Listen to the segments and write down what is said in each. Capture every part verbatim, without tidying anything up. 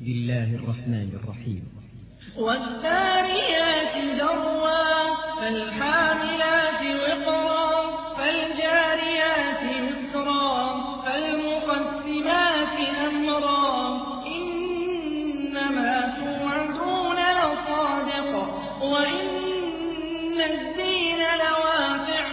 بسم الله الرحمن الرحيم. والذاريات ذروا فالحاملات وقرا فالجاريات يسرا فالمقسمات أمرا إنما توعدون لصادق وإن الدين لواقع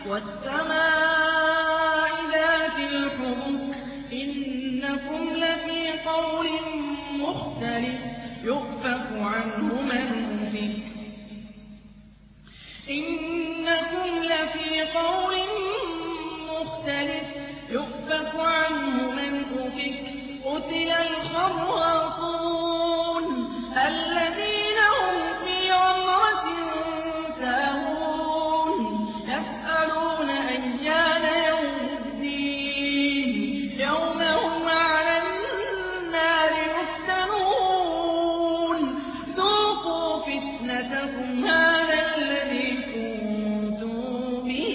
والسماء ذات الحبك إنكم لفي قول مختلف يؤفك عنه من أفك إنكم لفي قول مختلف يؤفك عنه من أفك قتل الخراصون الذين هم في غمرة ساهون يسألون أيان يوم الدين يوم هم على النار يفتنون ذوقوا فتنتكم هذا الذي كنتم به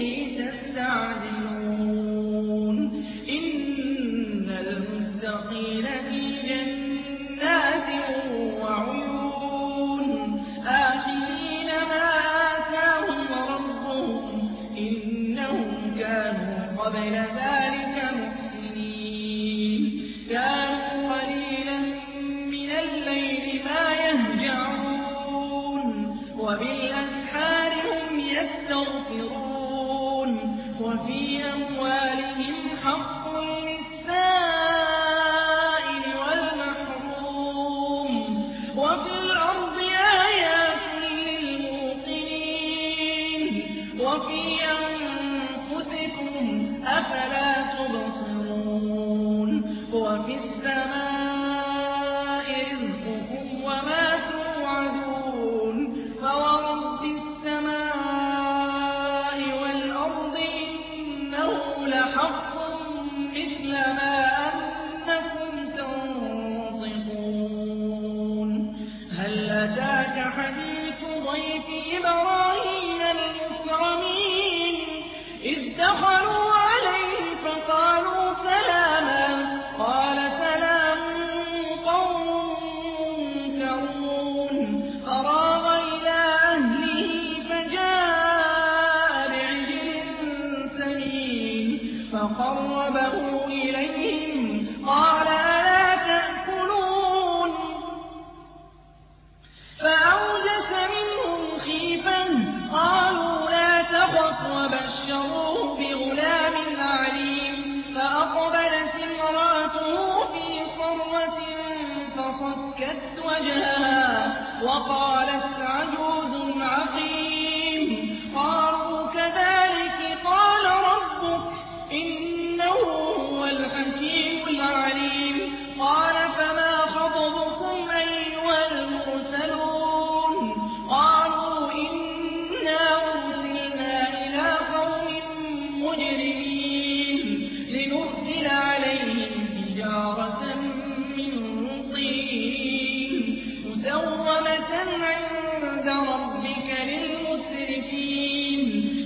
تستعجلون إن المتقين في جنات وعيون آخذين ما آتاهم ربهم إنهم كانوا قبل ذلك محسنين كانوا قليلا من الليل ما يهجعون وبالأسحار هم يستغفرون وفي أموالهم حق للسائل والمحروم وفي الأرض آيات للموقنين وفي أنفسكم أفلا تبصرون وفي السماء رزقكم وما توعدون فورب السماء والأرض إنه لحق مثل ما أنكم تنطقون هل أتاك حديث ضيف إبراهيم المكرمين إذ دخلوا عليه فقالوا سلاما قال سلام قوم منكرون فراغ إلى أهله فجاء بعجل سمين فقربه إليهم قال ألا تأكلون فأوجس منهم خيفة قالوا لا تخف وبشروه بغلام عليم فأقبلت امرأته في صرة فصكت وجهها وقالت عجوز عقيم قالوا كذلك قال ربك إنه هو الحكيم العليم قال فما خطبكم أيها المرسلون قالوا إنا أرسلنا إلى قوم مجرمين لنرسل عليهم حجارة من طين مسومة عند ربك للمسرفين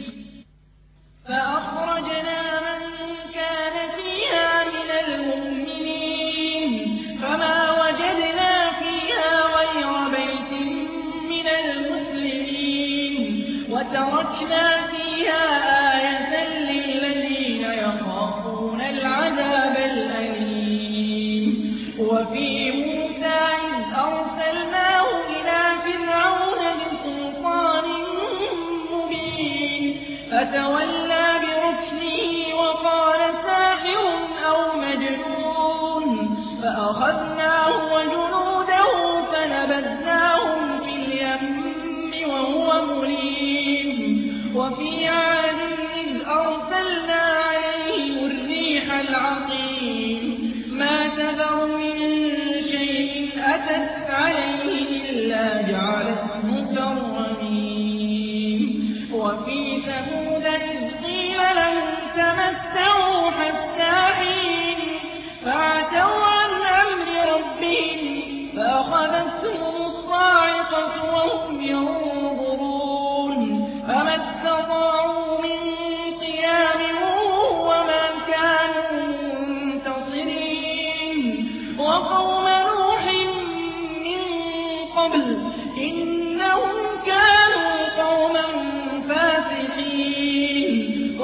فأخرجنا من كان فيها من المؤمنين فما وجدنا فيها غير بيت من المسلمين وتركنا فيها آية للذين يخافون العذاب الأليم وفي موسى إذ أرسلناه إلى فرعون بسلطان مبين فتولى بركنه وقال ساحر أو مجنون فأخذناه وجنوده فنبذناهم في اليم وهو مليم وفي عاد إذ أرسلنا عليهم الريح العقيم ما تذر من شيء أتت عليه إلا جعلته كالرميم وفي ثمود إذ قيل لهم تمتعوا حتى حين فعتوا عن أمر ربهم فأخذتهم الصاعقة وهم ينظرون فما استطاعوا قبل إنهم كانوا قوما فاسقين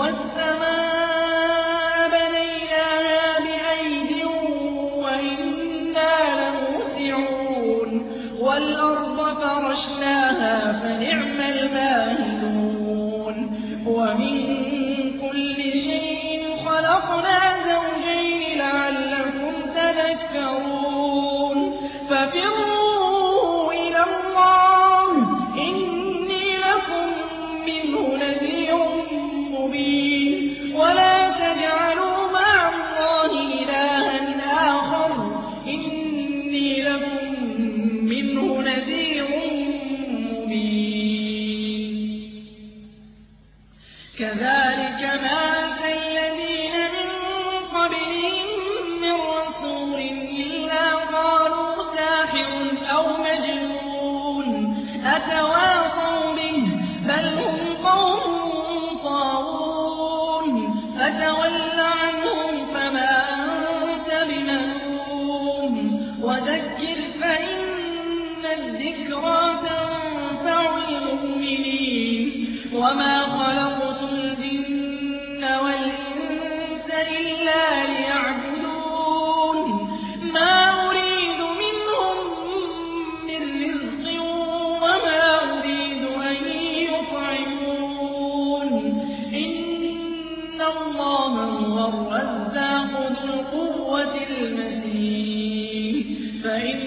والسماء بنيناها بأيد وإنا لموسعون والأرض فرشناها فنعم الماهدون ومن كل شيء خلقنا زوجين لعلكم تذكرون ففروا إلى الله إني لكم منه نذير مبين ولا تجعلوا مع الله إلها آخر إني لكم منه نذير مبين كذلك ما أتى الذين من قبلهم من رسول إلا قالوا ساحر أو مجنون أتواصوا به بل هم قوم طاغون فتول عنهم فما أنت بملوم وذكر فإن الذكرى تنفع المؤمنين وما خلقت الجن والإنس إلا ليعبدون ما أريد منهم من رزق وما أريد أن يطعمون إن الله هو الرزاق ذو القوة المتين فإن